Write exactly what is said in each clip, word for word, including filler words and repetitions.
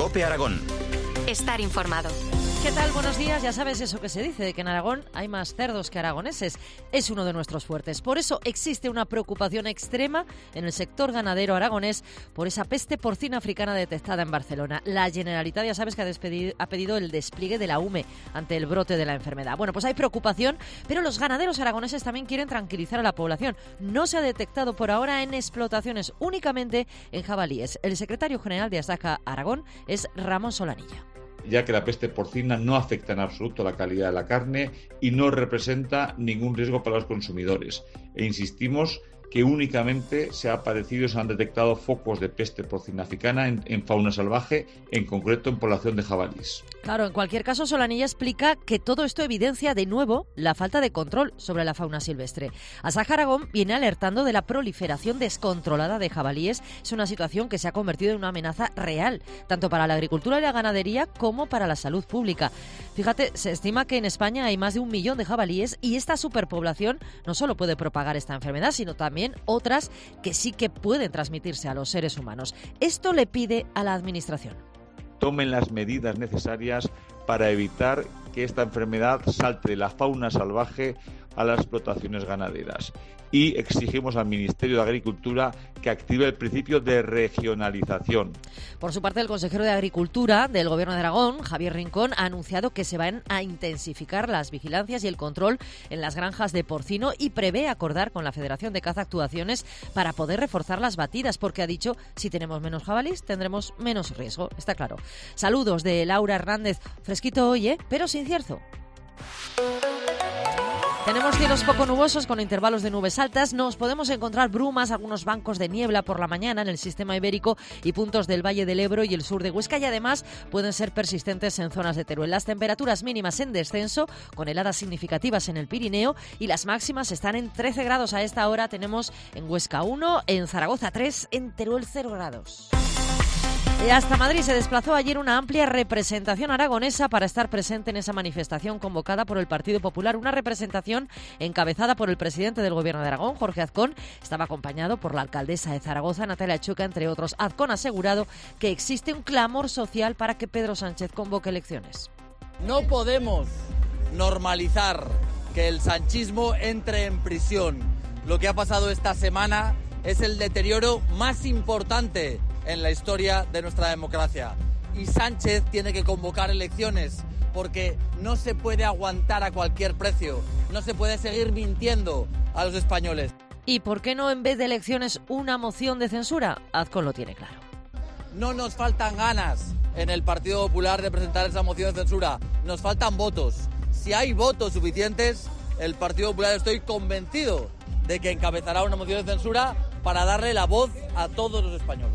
COPE Aragón. Estar informado. ¿Qué tal? Buenos días. Ya sabes eso que se dice, de que en Aragón hay más cerdos que aragoneses. Es uno de nuestros fuertes. Por eso existe una preocupación extrema en el sector ganadero aragonés por esa peste porcina africana detectada en Barcelona. La Generalitat, ya sabes, que ha, despedido, ha pedido el despliegue de la U M E ante el brote de la enfermedad. Bueno, pues hay preocupación, pero los ganaderos aragoneses también quieren tranquilizar a la población. No se ha detectado por ahora en explotaciones, únicamente en jabalíes. El secretario general de Asaja Aragón es Ramón Solanilla. Ya que la peste porcina no afecta en absoluto la calidad de la carne y no representa ningún riesgo para los consumidores. E insistimos que únicamente se ha padecido y se han detectado focos de peste porcina africana en, en fauna salvaje, en concreto en población de jabalíes. Claro, en cualquier caso, Solanilla explica que todo esto evidencia de nuevo la falta de control sobre la fauna silvestre. Asaja Aragón viene alertando de la proliferación descontrolada de jabalíes. Es una situación que se ha convertido en una amenaza real, tanto para la agricultura y la ganadería como para la salud pública. Fíjate, se estima que en España hay más de un millón de jabalíes y esta superpoblación no solo puede propagar esta enfermedad, sino también otras que sí que pueden transmitirse a los seres humanos. Esto le pide a la Administración. Tomen las medidas necesarias para evitar que esta enfermedad salte de la fauna salvaje a las explotaciones ganaderas. Y exigimos al Ministerio de Agricultura que active el principio de regionalización. Por su parte, el consejero de Agricultura del Gobierno de Aragón, Javier Rincón, ha anunciado que se van a intensificar las vigilancias y el control en las granjas de porcino y prevé acordar con la Federación de Caza actuaciones para poder reforzar las batidas, porque ha dicho, si tenemos menos jabalíes, tendremos menos riesgo. Está claro. Saludos de Laura Hernández. Fresquito hoy, ¿eh? Pero sin cierzo. Tenemos cielos poco nubosos con intervalos de nubes altas. Nos podemos encontrar brumas, algunos bancos de niebla por la mañana en el sistema ibérico y puntos del Valle del Ebro y el sur de Huesca, y además pueden ser persistentes en zonas de Teruel. Las temperaturas mínimas en descenso, con heladas significativas en el Pirineo, y las máximas están en trece grados. A esta hora tenemos en Huesca uno, en Zaragoza tres, en Teruel cero grados. Y hasta Madrid se desplazó ayer una amplia representación aragonesa para estar presente en esa manifestación convocada por el Partido Popular. Una representación encabezada por el presidente del Gobierno de Aragón, Jorge Azcón. Estaba acompañado por la alcaldesa de Zaragoza, Natalia Chuca, entre otros. Azcón ha asegurado que existe un clamor social para que Pedro Sánchez convoque elecciones. No podemos normalizar que el sanchismo entre en prisión. Lo que ha pasado esta semana es el deterioro más importante en la historia de nuestra democracia. Y Sánchez tiene que convocar elecciones porque no se puede aguantar a cualquier precio. No se puede seguir mintiendo a los españoles. ¿Y por qué no en vez de elecciones una moción de censura? Azcón lo tiene claro. No nos faltan ganas en el Partido Popular de presentar esa moción de censura. Nos faltan votos. Si hay votos suficientes, el Partido Popular, estoy convencido de que encabezará una moción de censura para darle la voz a todos los españoles.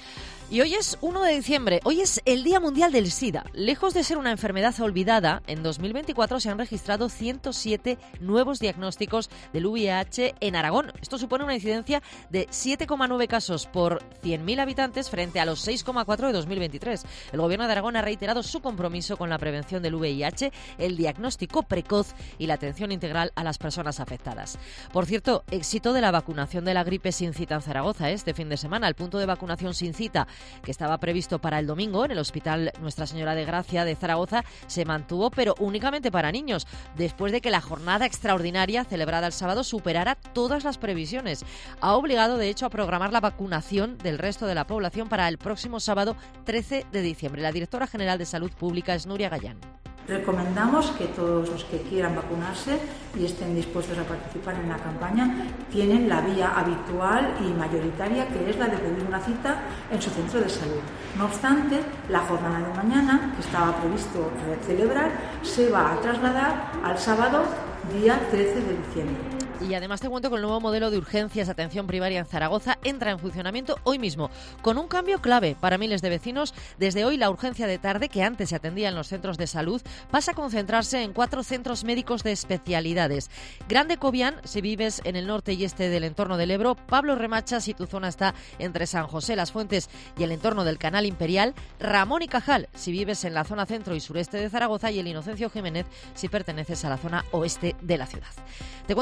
Y hoy es uno de diciembre, hoy es el Día Mundial del SIDA. Lejos de ser una enfermedad olvidada, en dos mil veinticuatro se han registrado ciento siete nuevos diagnósticos del V I H en Aragón. Esto supone una incidencia de siete coma nueve casos por cien mil habitantes frente a los seis coma cuatro de dos mil veintitrés. El Gobierno de Aragón ha reiterado su compromiso con la prevención del V I H, el diagnóstico precoz y la atención integral a las personas afectadas. Por cierto, éxito de la vacunación de la gripe sin cita en Zaragoza este fin de semana. El punto de vacunación sin cita, que estaba previsto para el domingo en el Hospital Nuestra Señora de Gracia de Zaragoza, se mantuvo, pero únicamente para niños, después de que la jornada extraordinaria celebrada el sábado superara todas las previsiones. Ha obligado, de hecho, a programar la vacunación del resto de la población para el próximo sábado trece de diciembre. La directora general de Salud Pública es Nuria Gallán. Recomendamos que todos los que quieran vacunarse y estén dispuestos a participar en la campaña tienen la vía habitual y mayoritaria, que es la de pedir una cita en su centro de salud. No obstante, la jornada de mañana, que estaba previsto celebrar, se va a trasladar al sábado, día trece de diciembre. Y además te cuento que el nuevo modelo de urgencias de atención primaria en Zaragoza entra en funcionamiento hoy mismo, con un cambio clave para miles de vecinos. Desde hoy la urgencia de tarde, que antes se atendía en los centros de salud, pasa a concentrarse en cuatro centros médicos de especialidades. Grande Cobián, si vives en el norte y este del entorno del Ebro; Pablo Remacha, si tu zona está entre San José, Las Fuentes y el entorno del Canal Imperial; Ramón y Cajal, si vives en la zona centro y sureste de Zaragoza; y el Inocencio Jiménez, si perteneces a la zona oeste de la ciudad. Te cuento más cosas.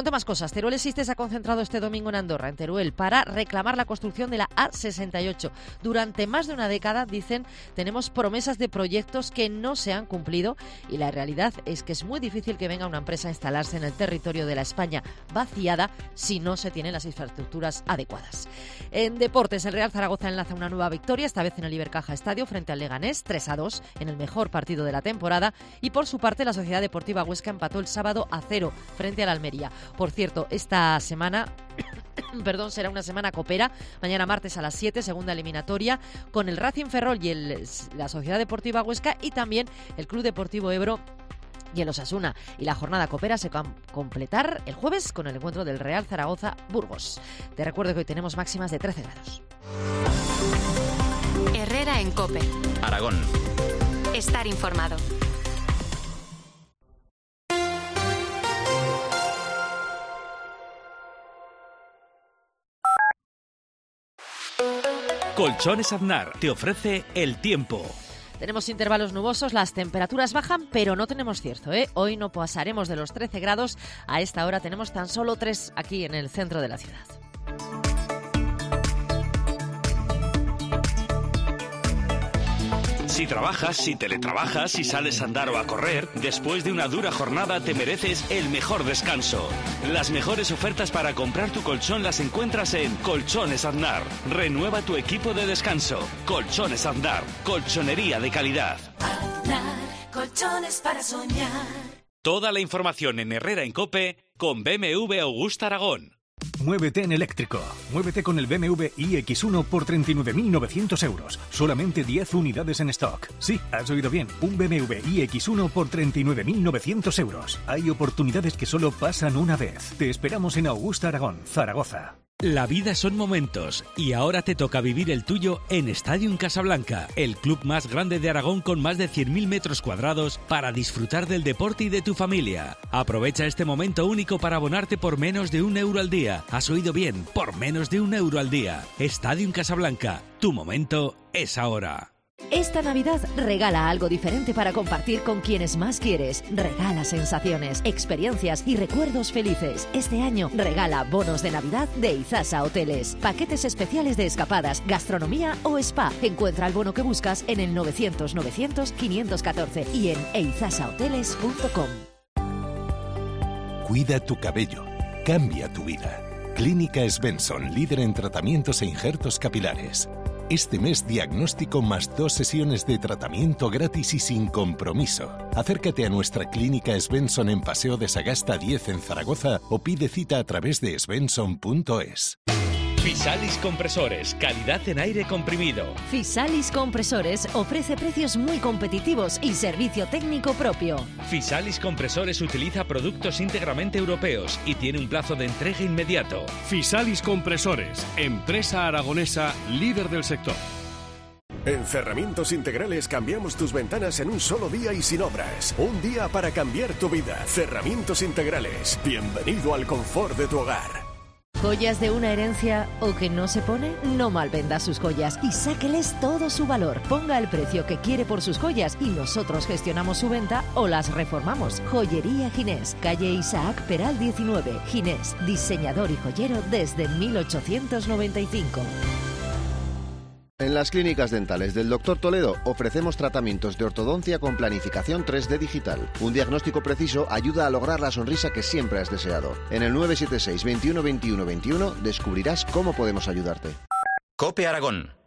cosas. Teruel Existe se ha concentrado este domingo en Andorra, en Teruel, para reclamar la construcción de la A sesenta y ocho. Durante más de una década, dicen, tenemos promesas de proyectos que no se han cumplido y la realidad es que es muy difícil que venga una empresa a instalarse en el territorio de la España vaciada si no se tienen las infraestructuras adecuadas. En deportes, el Real Zaragoza enlaza una nueva victoria, esta vez en el Ibercaja Estadio frente al Leganés, tres a dos, en el mejor partido de la temporada, y por su parte la Sociedad Deportiva Huesca empató el sábado a cero frente al Almería. Por cierto, esta semana perdón, será una semana copera. Mañana martes a las siete, segunda eliminatoria, con el Racing Ferrol y el, la Sociedad Deportiva Huesca, y también el Club Deportivo Ebro y el Osasuna. Y la jornada copera se va a completar el jueves con el encuentro del Real Zaragoza-Burgos. Te recuerdo que hoy tenemos máximas de trece grados. Herrera en COPE. Aragón. Estar informado. Colchones Aznar te ofrece el tiempo. Tenemos intervalos nubosos, las temperaturas bajan, pero no tenemos cierzo, ¿eh? Hoy no pasaremos de los trece grados. A esta hora tenemos tan solo tres aquí en el centro de la ciudad. Si trabajas, si teletrabajas, si sales a andar o a correr, después de una dura jornada te mereces el mejor descanso. Las mejores ofertas para comprar tu colchón las encuentras en Colchones Aznar. Renueva tu equipo de descanso. Colchones Aznar, colchonería de calidad. Aznar, colchones para soñar. Toda la información en Herrera en COPE con B M W Augusta Aragón. Muévete en eléctrico. Muévete con el B M W i X uno por treinta y nueve mil novecientos euros. Solamente diez unidades en stock. Sí, has oído bien. Un B M W i X uno por treinta y nueve mil novecientos euros. Hay oportunidades que solo pasan una vez. Te esperamos en Augusta Aragón, Zaragoza. La vida son momentos y ahora te toca vivir el tuyo en Stadium Casablanca, el club más grande de Aragón con más de cien mil metros cuadrados para disfrutar del deporte y de tu familia. Aprovecha este momento único para abonarte por menos de un euro al día. Has oído bien, por menos de un euro al día. Stadium Casablanca, tu momento es ahora. Esta Navidad regala algo diferente para compartir con quienes más quieres. Regala sensaciones, experiencias y recuerdos felices. Este año regala bonos de Navidad de Izasa Hoteles. Paquetes especiales de escapadas, gastronomía o spa. Encuentra el bono que buscas en el novecientos novecientos quinientos catorce y en eizasa hoteles punto com. Cuida tu cabello. Cambia tu vida. Clínica Svensson, líder en tratamientos e injertos capilares. Este mes diagnóstico más dos sesiones de tratamiento gratis y sin compromiso. Acércate a nuestra clínica Svensson en Paseo de Sagasta diez en Zaragoza o pide cita a través de svensson punto es. Fisalis Compresores, calidad en aire comprimido. Fisalis Compresores ofrece precios muy competitivos y servicio técnico propio. Fisalis Compresores utiliza productos íntegramente europeos y tiene un plazo de entrega inmediato. Fisalis Compresores, empresa aragonesa líder del sector. En Cerramientos Integrales cambiamos tus ventanas en un solo día y sin obras. Un día para cambiar tu vida. Cerramientos Integrales. Bienvenido al confort de tu hogar. ¿Joyas de una herencia o que no se pone? No malvenda sus joyas y sáqueles todo su valor. Ponga el precio que quiere por sus joyas y nosotros gestionamos su venta o las reformamos. Joyería Ginés, calle Isaac Peral diecinueve. Ginés, diseñador y joyero desde mil ochocientos noventa y cinco. En las clínicas dentales del doctor Toledo ofrecemos tratamientos de ortodoncia con planificación tres D digital. Un diagnóstico preciso ayuda a lograr la sonrisa que siempre has deseado. En el nueve siete seis, veintiuno, veintiuno, veintiuno descubrirás cómo podemos ayudarte. COPE Aragón.